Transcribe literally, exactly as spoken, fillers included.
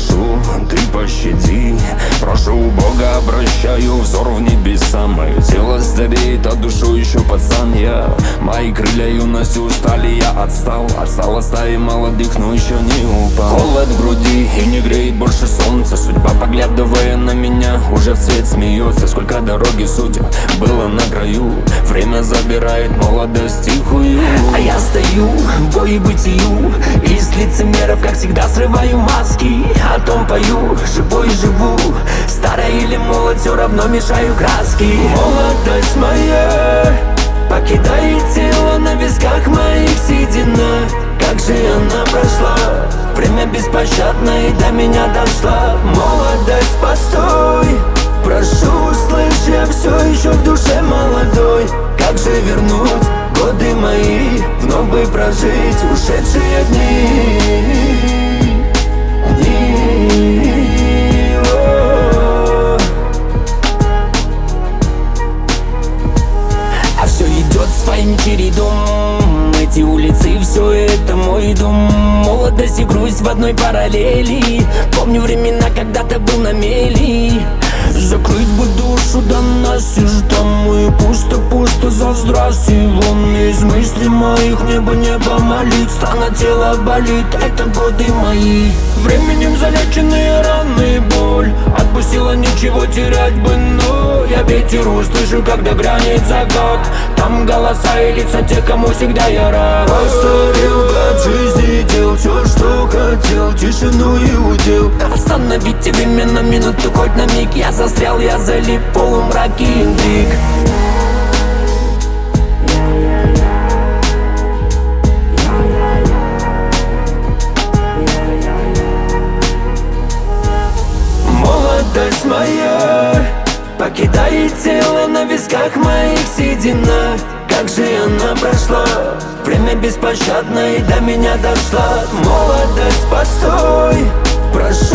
прошу, ты пощади. Прошу у Бога, обращаю взор в небеса. Мое тело стареет, а душу еще пацан я. Мои крылья юности устали, я отстал. Отстал от стаи молодых, но еще не упал. Холод в груди и не греет больше солнца. Судьба, поглядывая на меня, уже в цвет смеется. Сколько дороги судеб было на краю. Время забирает молодость тихую. А я стою в бою бытию, из лицемеров, как всегда, срываю маски. О том пою, живой живу. Старая или молодь, все равно мешаю краски. Молодость моя покидает тело, на висках моих седина. Как же она прошла, время беспощадно и до меня дошла. Молодость, постой, прошу, слышь, я все еще в душе молодой. Как же вернуть годы мои, вновь бы прожить ушедшие дни, дни, о. А все идет своим чередом, эти улицы, все это мой дом. Молодость и грусть в одной параллели. Помню времена, когда-то был на мели. Закрыть бы душу до настежь, там и пусто-пусто за здрасте. Вон из мыслей моих небо, небо молит. Страна, тело болит, это годы мои. Временем залеченные раны, боль отпустила, ничего терять бы, но я ветер услышу, когда грянет закат. Там голоса и лица те, кому всегда я рад. Оставил от жизни дел все, что хотел, тишину и удел. Остановите время на минуту, хоть на миг. Я застрял, я залип в полумраке интриг. Молодость моя покидает тело, на висках моих седина. Как же она прошла, время беспощадно и до меня дошла. Молодость, постой, прошу,